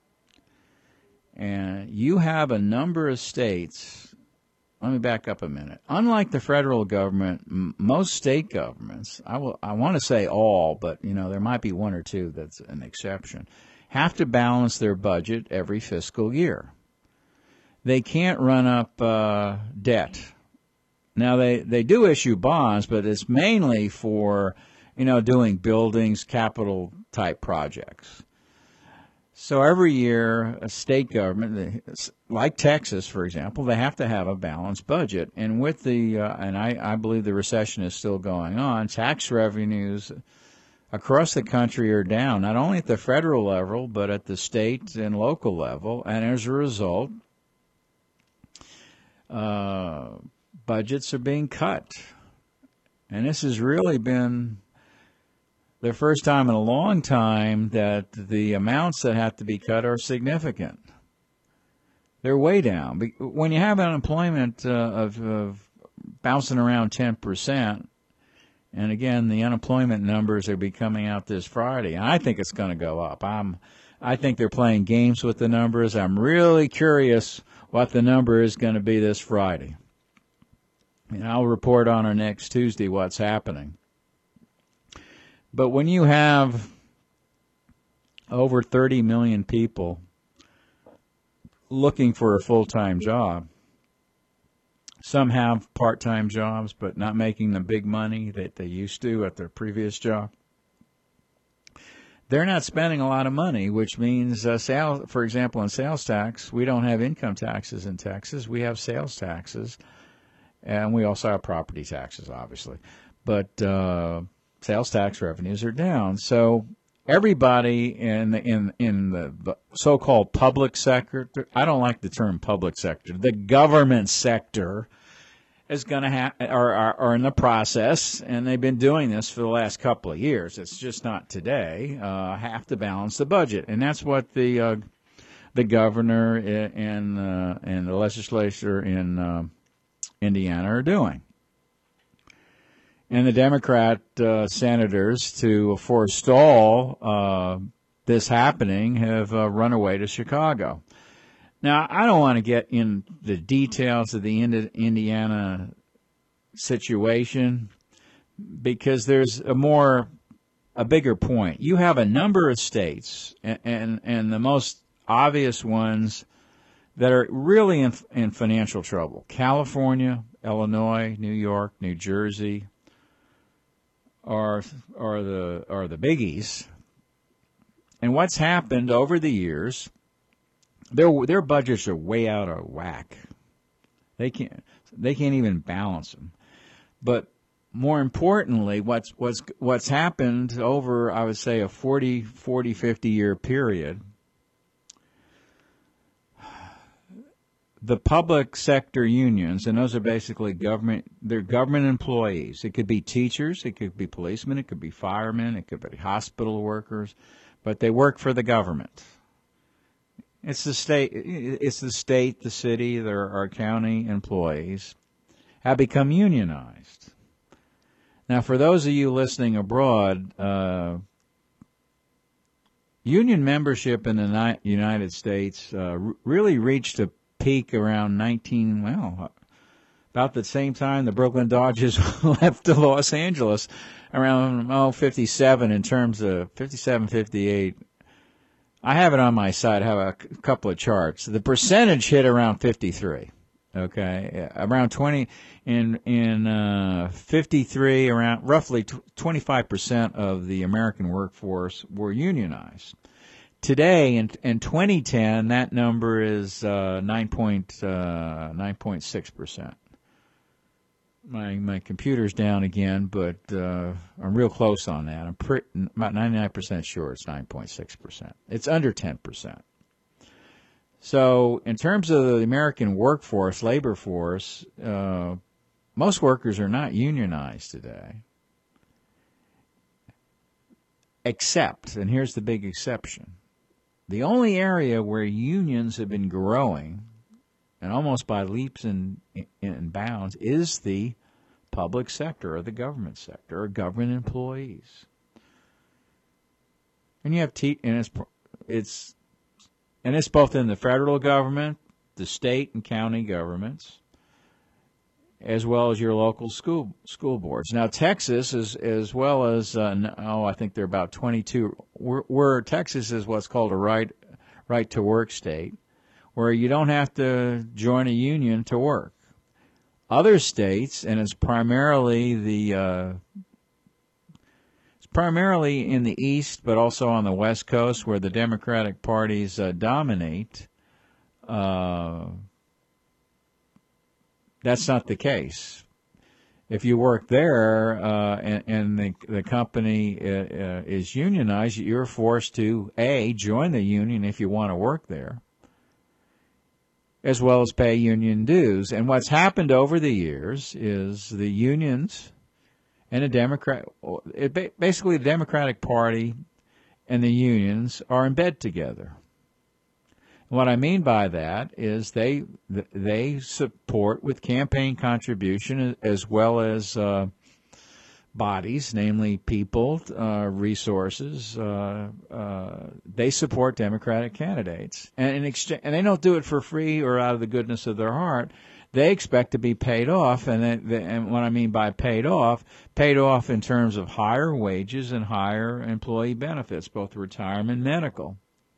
And you have a number of states. Let me back up a minute. Unlike the federal government, m- most state governments, I will, I want to say all, but you know there might be one or two that's an exception, have to balance their budget every fiscal year. They can't run up uh, debt. Now they, they do issue bonds, but it's mainly for, you know, doing buildings, capital type projects. So every year, a state government, like Texas, for example, they have to have a balanced budget. And with the, uh, and I, I believe the recession is still going on, tax revenues across the country are down, not only at the federal level, but at the state and local level. And as a result, uh, budgets are being cut. And this has really been the first time in a long time that the amounts that have to be cut are significant. They're way down. When you have unemployment uh, of, of bouncing around ten percent, and again, the unemployment numbers will be coming out this Friday, and I think it's going to go up. I'm, I think they're playing games with the numbers. I'm really curious what the number is going to be this Friday. And I'll report on her next Tuesday what's happening. But when you have over thirty million people looking for a full-time job, some have part-time jobs but not making the big money that they used to at their previous job, they're not spending a lot of money, which means, uh, sales, for example, in sales tax, we don't have income taxes in Texas. We have sales taxes. And we also have property taxes, obviously. But uh, sales tax revenues are down. So everybody in the, in, in the so-called public sector, I don't like the term public sector, the government sector is going to have, are, are, are in the process, and they've been doing this for the last couple of years. It's just not today. Uh, have to balance the budget. And that's what the uh, the governor and, uh, and the legislature in uh, Indiana are doing. And the Democrat uh, senators, to forestall uh, this happening, have uh, run away to Chicago. Now, I don't want to get in the details of the Indiana situation because there's a more, a bigger point. You have a number of states, and, and, and the most obvious ones that are really in, in financial trouble. California, Illinois, New York, New Jersey are are the are the biggies. And what's happened over the years, their their budgets are way out of whack. They can't they can't even balance them. But more importantly, what's what's what's happened over, I would say, a forty, forty, fifty year period, the public sector unions, and those are basically government, they're government employees. It could be teachers, it could be policemen, it could be firemen, it could be hospital workers, but they work for the government. It's the state, it's the state, the city, there are county employees have become unionized. Now, for those of you listening abroad, uh, union membership in the United States uh, really reached a peak around nineteen, well, about the same time the Brooklyn Dodgers left to Los Angeles, around, oh, fifty-seven in terms of fifty-seven, fifty-eight. I have it on my site. I have a couple of charts. The percentage hit around fifty-three. Okay, around twenty in in uh, fifty-three, around roughly twenty-five percent of the American workforce were unionized. today, in in twenty ten, that number is uh, nine point nine point six percent. My my computer's down again, but uh, I'm real close on that. I'm pretty, about ninety-nine percent sure it's nine point six percent. It's under ten percent. So in terms of the American workforce, labor force, uh, most workers are not unionized today. Except, and here's the big exception, the only area where unions have been growing, and almost by leaps and, and bounds, is the public sector or the government sector or government employees. And you have te- and it's it's and it's both in the federal government, the state and county governments, as well as your local school school boards. Now, Texas is as well as uh, oh, I think they're about twenty-two. We're, we're Texas is what's called a right right to work state, where you don't have to join a union to work. Other states, and it's primarily the uh, it's primarily in the East, but also on the West Coast, where the Democratic parties uh, dominate. Uh, that's not the case. If you work there uh, and, and the, the company uh, uh, is unionized, you're forced to A, join the union if you want to work there, as well as pay union dues. And what's happened over the years is the unions and the Democrat, it, basically the Democratic Party and the unions are in bed together. What I mean by that is they they support with campaign contribution as well as uh, bodies, namely people, uh, resources. Uh, uh, they support Democratic candidates, and in exchange, and they don't do it for free or out of the goodness of their heart. They expect to be paid off, and, they, they, and what I mean by paid off, paid off in terms of higher wages and higher employee benefits, both retirement and medical.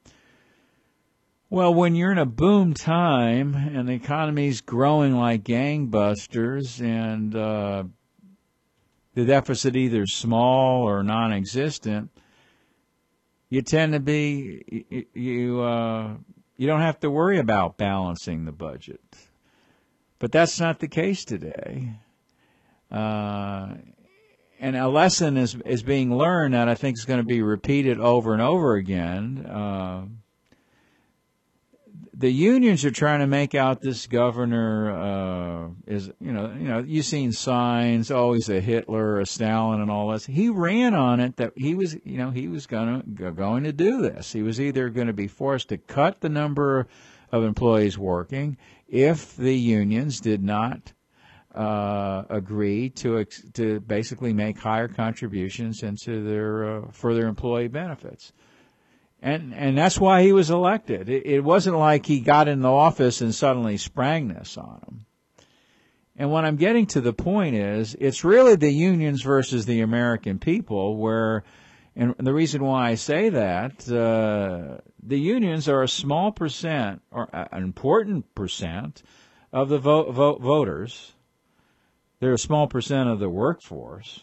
Well, when you're in a boom time and the economy's growing like gangbusters and uh, the deficit either small or non-existent, you tend to be you you, uh, you don't have to worry about balancing the budget. But that's not the case today. Uh, and a lesson is is being learned that I think is going to be repeated over and over again. Uh, The unions are trying to make out this governor uh, is, you know, you know, you've seen signs, oh, he's a Hitler, a Stalin, and all this. He ran on it that he was, you know, he was gonna going to do this. He was either going to be forced to cut the number of employees working if the unions did not uh, agree to to basically make higher contributions into their uh, for their employee benefits. And and that's why he was elected. It, it wasn't like he got in the office and suddenly sprang this on him. And what I'm getting to the point is, it's really the unions versus the American people where, and the reason why I say that, uh, the unions are a small percent, or an important percent, of the vote, vote, voters. They're a small percent of the workforce.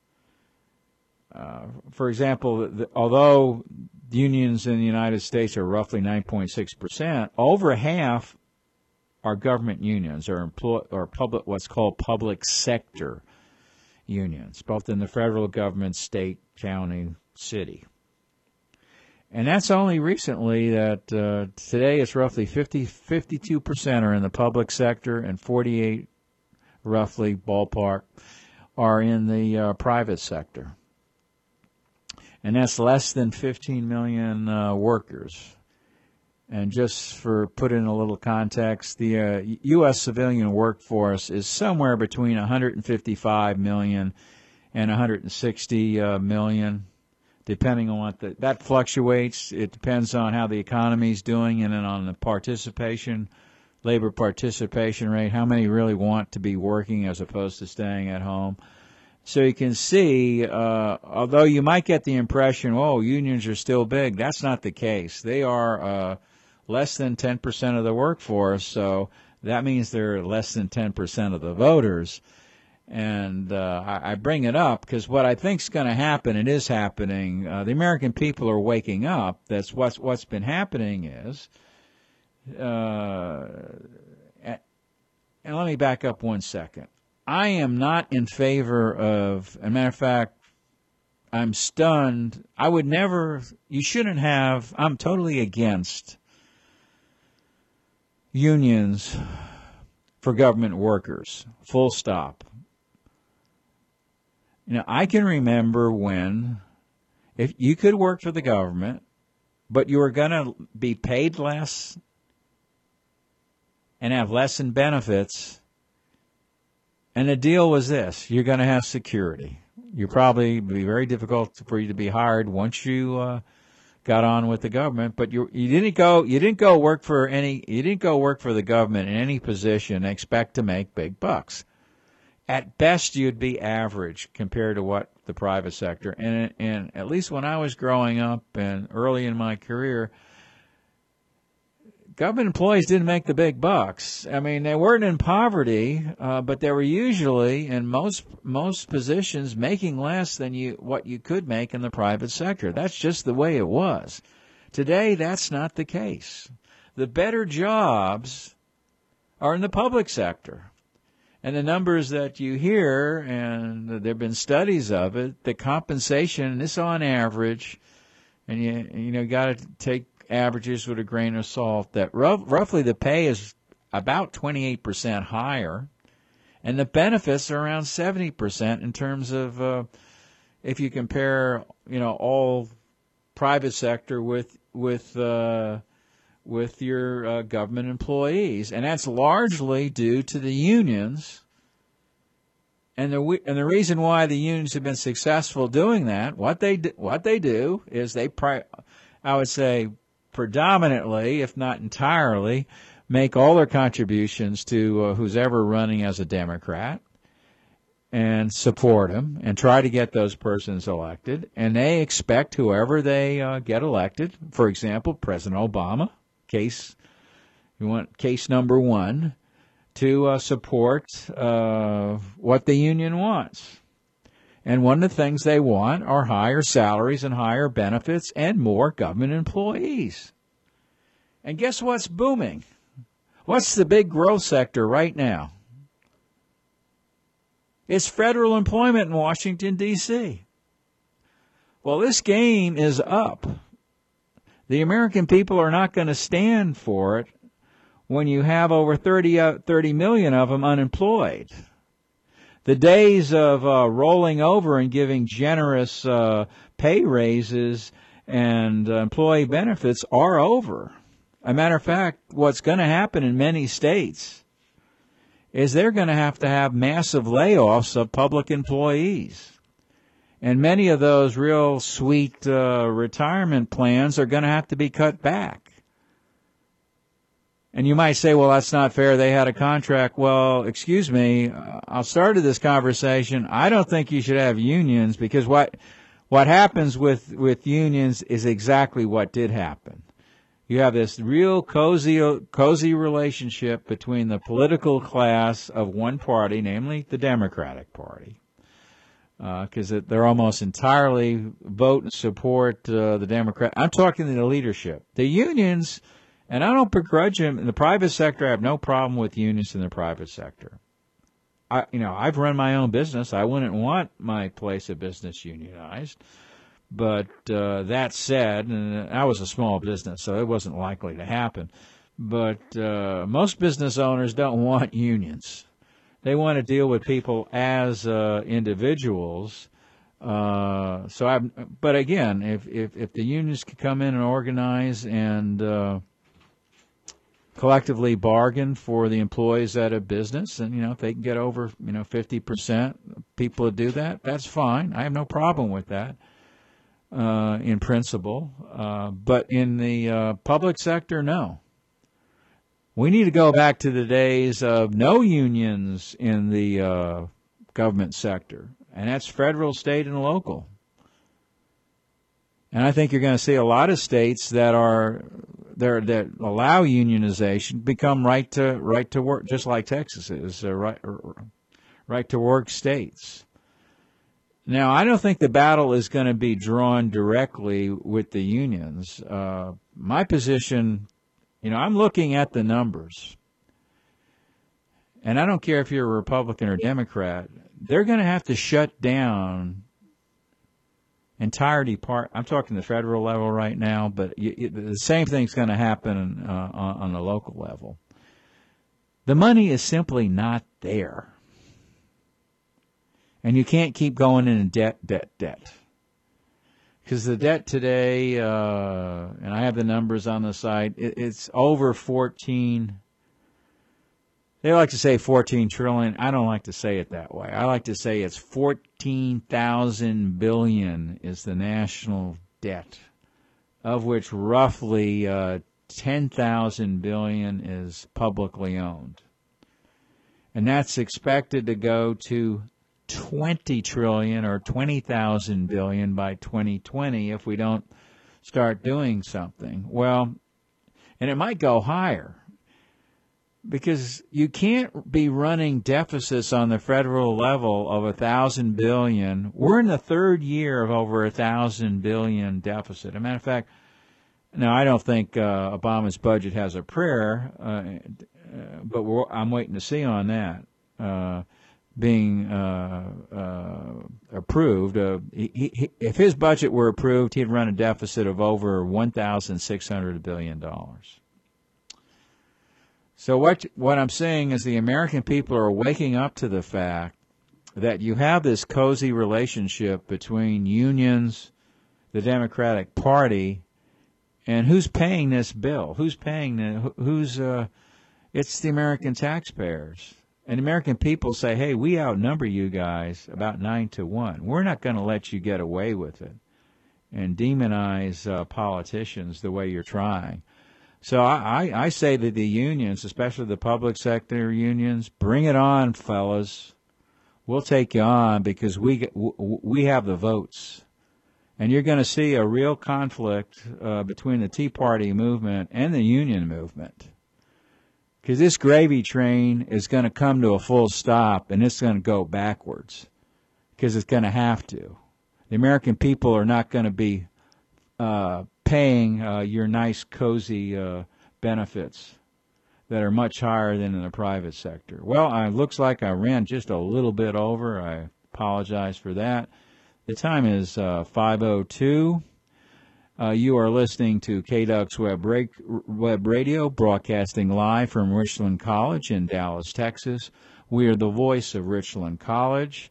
Uh, for example, the, although unions in the United States are roughly nine point six percent, over half are government unions or employ or public, what's called public sector unions, both in the federal government, state, county, city. And that's only recently that uh, today it's roughly fifty, fifty-two percent are in the public sector and forty-eight, roughly ballpark, are in the uh, private sector. And that's less than fifteen million uh, workers. And just for put in a little context, the uh, U S civilian workforce is somewhere between one hundred fifty-five million and one hundred sixty uh, million, depending on what the, that fluctuates. It depends on how the economy's doing and then on the participation, labor participation rate, how many really want to be working as opposed to staying at home. So you can see, uh, although you might get the impression, oh, unions are still big, that's not the case. They are uh, less than ten percent of the workforce, so that means they're less than ten percent of the voters. And uh, I, I bring it up because what I think is going to happen, it is happening. Uh, the American people are waking up. That's what's what's been happening is. Uh, and let me back up one second. I am not in favor of. As a matter of fact, I'm stunned. I would never. You shouldn't have. I'm totally against unions for government workers. Full stop. You know, I can remember when, if you could work for the government, but you were going to be paid less and have less in benefits, and the deal was this: you're going to have security. You probably be very difficult for you to be hired once you uh, got on with the government, but you you didn't go you didn't go work for any you didn't go work for the government in any position and expect to make big bucks. At best, you'd be average compared to what the private sector. And, and at least when I was growing up and early in my career, government employees didn't make the big bucks. I mean, they weren't in poverty, uh, but they were usually in most most positions making less than you what you could make in the private sector. That's just the way it was. Today, that's not the case. The better jobs are in the public sector. And the numbers that you hear, and there have been studies of it, the compensation is on average, and you you know got to take averages with a grain of salt, that rough, roughly the pay is about twenty-eight percent higher, and the benefits are around seventy percent in terms of, uh, if you compare, you know, all private sector with, with, uh, with your uh, government employees, and that's largely due to the unions. And the and the reason why the unions have been successful doing that, what they do, what they do is they, pri- I would say, predominantly, if not entirely, make all their contributions to uh, who's ever running as a Democrat, and support him and try to get those persons elected, and they expect whoever they uh, get elected. For example, President Obama. Case, you want case number one, to uh, support uh, what the union wants. And one of the things they want are higher salaries and higher benefits and more government employees. And guess what's booming? What's the big growth sector right now? It's federal employment in Washington, D C Well, this game is up. The American people are not going to stand for it when you have over thirty, uh, thirty million of them unemployed. The days of uh, rolling over and giving generous uh, pay raises and uh, employee benefits are over. As a matter of fact, what's going to happen in many states is they're going to have to have massive layoffs of public employees. And many of those real sweet uh, retirement plans are going to have to be cut back. And you might say, well, that's not fair. They had a contract. Well, excuse me. I'll start this conversation. I don't think you should have unions, because what what happens with, with unions is exactly what did happen. You have this real cozy cozy relationship between the class of one party, namely the Democratic Party, because uh, they're almost entirely vote and support uh, the Democrat. I'm talking to the leadership. The unions, and I don't begrudge them. In the private sector, I have no problem with unions in the private sector. I, you know, I've run my own business. I wouldn't want my place of business unionized. But uh, that said, and I was a small business, so it wasn't likely to happen. But uh, most business owners don't want unions. They want to deal with people as uh, individuals. Uh, so, I. But again, if, if if the unions could come in and organize and uh, collectively bargain for the employees at a business, and you know if they can get over you know fifty percent people to do that, that's fine. I have no problem with that. Uh, in principle, uh, but in the uh, public sector, no. We need to go back to the days of no unions in the uh, government sector, and that's federal, state, and local. And I think you're going to see a lot of states that are there that allow unionization become right to right to work, just like Texas is uh, right right to work states. Now, I don't think the battle is going to be drawn directly with the unions. Uh, my position, you know, I'm looking at the numbers. And I don't care if you're a Republican or Democrat, they're going to have to shut down entire depart. I'm talking the federal level right now, but you, you, the same thing's going to happen uh, on, on the local level. The money is simply not there. And you can't keep going into debt, debt, debt. Because the debt today, uh, and I have the numbers on the site, it, it's over fourteen. They like to say fourteen trillion. I don't like to say it that way. I like to say it's fourteen thousand billion is the national debt, of which roughly uh, ten thousand billion is publicly owned. And that's expected to go to twenty trillion or twenty thousand billion by twenty twenty if we don't start doing something. Well, and it might go higher because you can't be running deficits on the federal level of a thousand billion. We're in the third year of over a thousand billion deficit. As a matter of fact, now I don't think uh, Obama's budget has a prayer, uh, uh, but we're, I'm waiting to see on that. Uh, being uh, uh, approved. Uh, he, he, if his budget were approved, he'd run a deficit of over one thousand six hundred billion dollars. So what what I'm saying is the American people are waking up to the fact that you have this cozy relationship between unions, the Democratic Party, and who's paying this bill? Who's paying the, who's, uh, it's the American taxpayers. And American people say, hey, we outnumber you guys about nine to one. We're not going to let you get away with it and demonize uh, politicians the way you're trying. So I, I, I say that the unions, especially the public sector unions, bring it on, fellas. We'll take you on because we we have the votes. And you're going to see a real conflict uh, between the Tea Party movement and the union movement. Because this gravy train is going to come to a full stop, and it's going to go backwards because it's going to have to. The American people are not going to be uh, paying uh, your nice, cozy uh, benefits that are much higher than in the private sector. Well, it looks like I ran just a little bit over. I apologize for that. The time is uh, five oh two. Uh, you are listening to K D U X Web, Ra- Web Radio, broadcasting live from Richland College in Dallas, Texas. We are the voice of Richland College.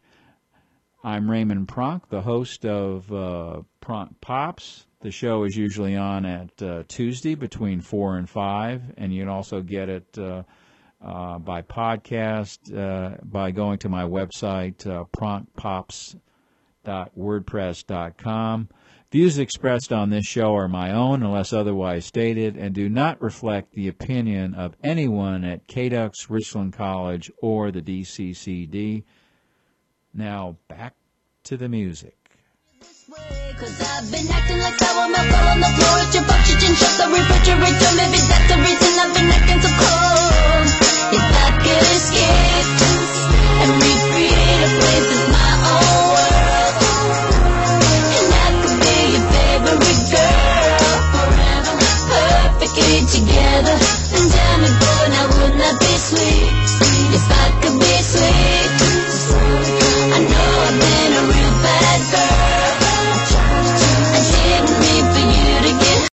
I'm Raymond Pronk, the host of uh, Pronk Pops. The show is usually on at uh, Tuesday between four and five, and you can also get it uh, uh, by podcast uh, by going to my website, uh, pronk pops dot wordpress dot com. Views expressed on this show are my own unless otherwise stated and do not reflect the opinion of anyone at K D U X, Richland College, or the D C C D. Now, back to the music. Cause I've been acting like sour milk all on the floor. It's your fault you didn't shut the refrigerator. Maybe that's the reason